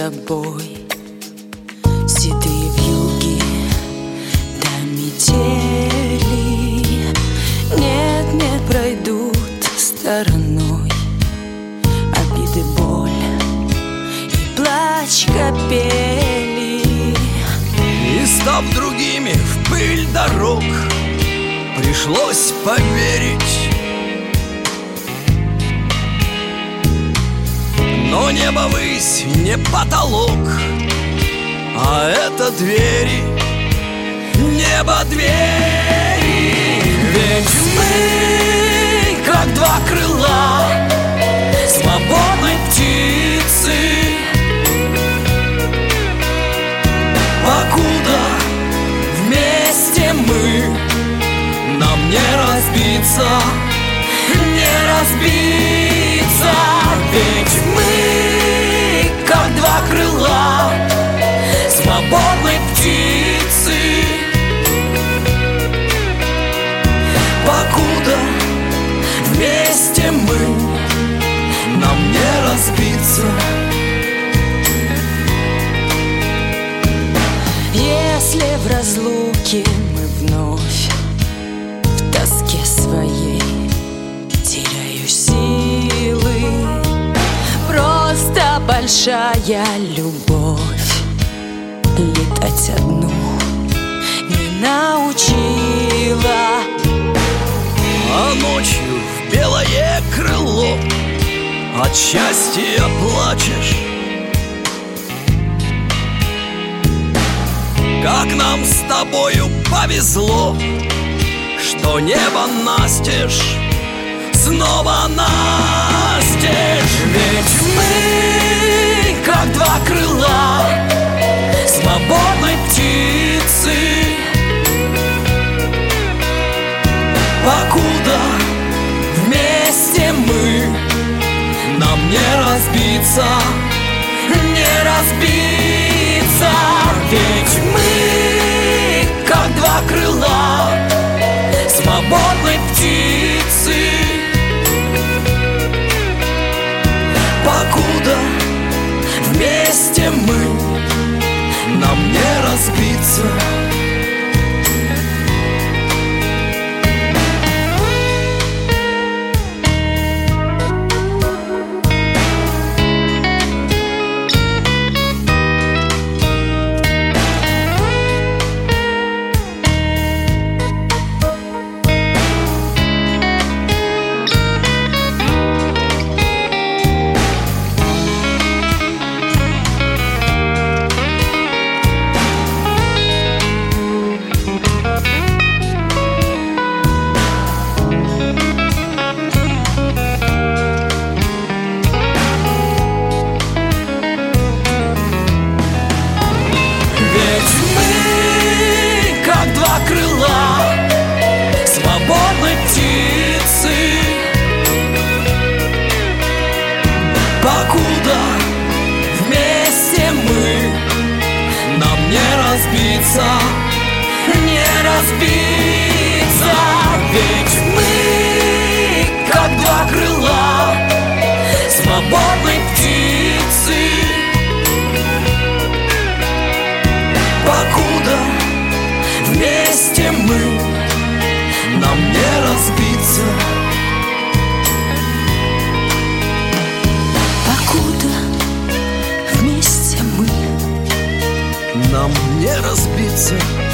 тобой. Седые вьюги до метели нет, не пройдут стороной. Обиды, боль и плач капели. И став другими в пыль дорог, пришлось поверить. Но небо высь не потолок, а это двери, небо двери. Ведь мы, как два крыла свободной птицы, покуда вместе мы, нам не разбиться, не разбиться. Ведь мы, как два крыла свободной птицы, покуда вместе мы, нам не разбиться. Если в разлуке мы вновь в тоске своей теряю силы, просто большая любовь летать одну не научила. А ночью в белое крыло от счастья плачешь. Как нам с тобою повезло, что небо настежь, снова настежь. Ведь мы, как два крыла свободной птицы, покуда вместе мы, нам не разбиться, не разбиться. Ведь мы, как два крыла свободной птицы, покуда вместе мы, нам не разбиться. Свободной птицы, покуда вместе мы, нам не разбиться, не разбиться. Ведь мы, как два крыла свободной птицы, покуда вместе мы, нам не разбиться. Покуда вместе мы, нам не разбиться.